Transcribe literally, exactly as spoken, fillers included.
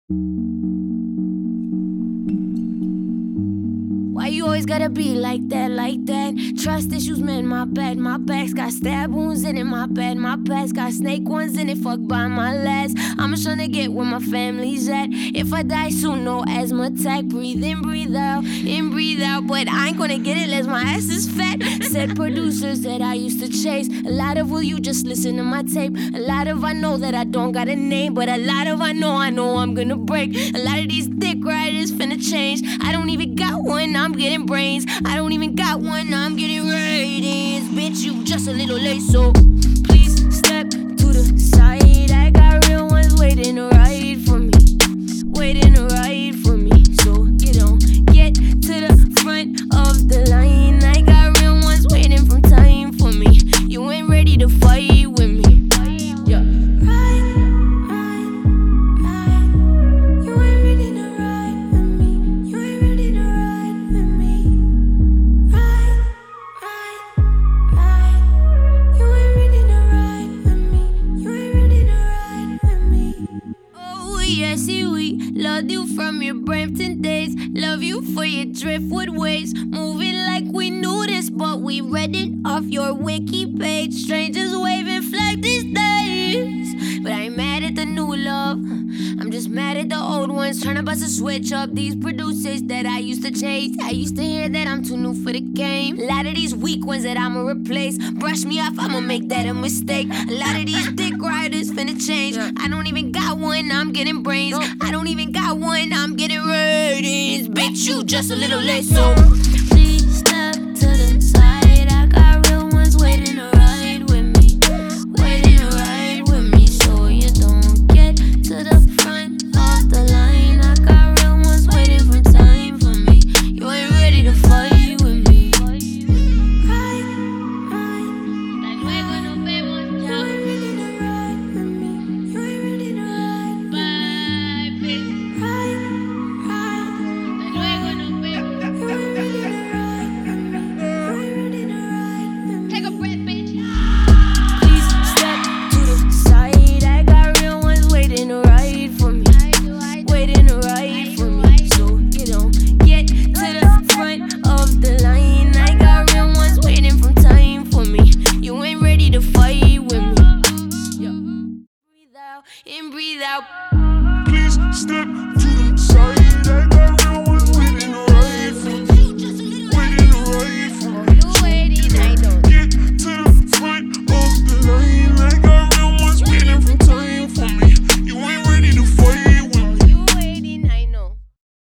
Why you always gotta be like that, like that? Trust issues, man, my bad. My back's got stab wounds in it, my bad. My past got snake ones in it, fuck by my last. I'm just trying to get where my family's at. If I die soon, no asthma attack. Breathe in, breathe out, in, breathe out. But I ain't gonna get it unless my ass is fat. Said producers that I used to chase. A lot of will you just listen to my tape. A lot of I know that I don't got a name. But a lot of I know, I know I'm gonna break. A lot of these dick riders finna change. I don't even got one, I'm getting brains. I don't even got one, I'm getting ratings. Bitch, you just a little late, so please step to the side. I got real ones waiting to ride for me, waiting to ride for me. So you don't get to the front of the line. I got real ones waiting from time for me. You ain't ready to fight with me. Yeah. Yes, we loved you from your Brampton days. Love you for your driftwood ways. Moving like we knew this, but we read it off your wiki page. Strangers waving flag these days. But I ain't mad at the new love, I'm just mad at the old ones. Trying to bust a switch up these producers that I used to chase. I used to hear that I'm too new for the game. A lot of these weak ones that I'ma replace. Brush me off, I'ma make that a mistake. A lot of these dick riders finna change. I don't even got one, I'm getting brains. I don't even got one, I'm getting ratings. Bitch, you just a little late, so please step to the side. I got real ones waiting to ride with me, waiting to ride with me. So you don't get to the front of the line. I got real ones waiting for time for me. You ain't ready to fight with me. Ride, ride, luego nos vemos, chao. You ain't ready to ride with me. You ain't ready to ride with me. Bye, bitch. Ride, ride, luego nos vemos. You ain't ready to ride with me. You ain't ready to ride with me. Take a breath, bitch. Please step to the side. I got real ones waiting to ride for me, waiting to ride for me. So you don't get to the front of the line. I got real ones waiting from time for me. You ain't ready to fight with me. Yeah. Breathe out and breathe out. Please step to